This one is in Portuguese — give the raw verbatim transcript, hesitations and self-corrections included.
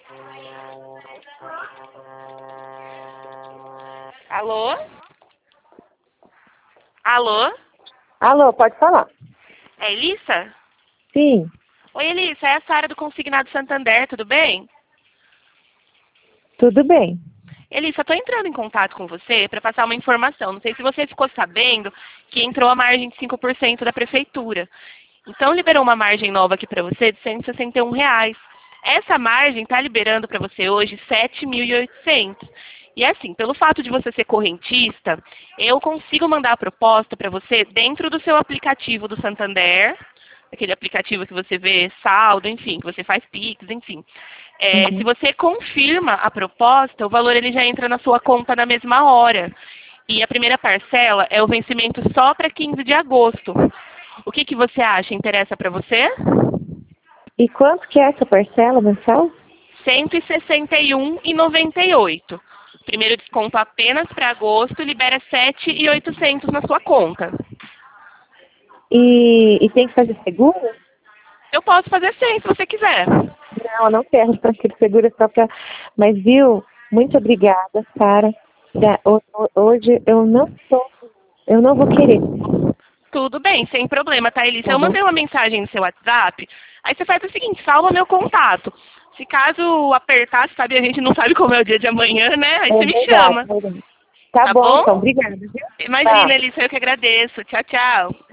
Alô? Alô? Alô, pode falar. É Elissa? Sim, Oi, Elissa, é a Sara do Consignado Santander, tudo bem? tudo bem. Elissa, estou entrando em contato com você para passar uma informação. Não sei se você ficou sabendo que entrou a margem de cinco por cento da prefeitura. Então, liberou uma margem nova aqui para você de cento e sessenta e um reais. Essa margem está liberando para você hoje sete mil e oitocentos. E assim, pelo fato de você ser correntista, eu consigo mandar a proposta para você dentro do seu aplicativo do Santander, aquele aplicativo que você vê saldo, enfim, que você faz Pix, enfim. É, se Uhum. você confirma a proposta, o valor ele já entra na sua conta na mesma hora. E a primeira parcela é o vencimento só para quinze de agosto. O que, que você acha? Interessa para você? E quanto que é essa parcela mensal? cento e sessenta e um reais e noventa e oito centavos. Primeiro desconto apenas para agosto libera sete mil e oitocentos na sua conta. E, e tem que fazer seguro? Eu posso fazer sem, se você quiser. Não, eu não quero para aquele seguro é só para... Mas viu, muito obrigada, Sara. Da- ho- ho- Hoje eu não tô, eu não vou querer, Tudo bem, sem problema, tá, Elissa? tá Eu bom? mandei uma mensagem no seu WhatsApp, aí você faz o seguinte, salva meu contato. Se caso apertar, sabe, a gente não sabe como é o dia de amanhã, né? Aí É você me verdade, chama, é verdade. Tá tá bom, então, bom? obrigada, viu? Imagina, Tá. Elissa, eu que agradeço. Tchau, tchau.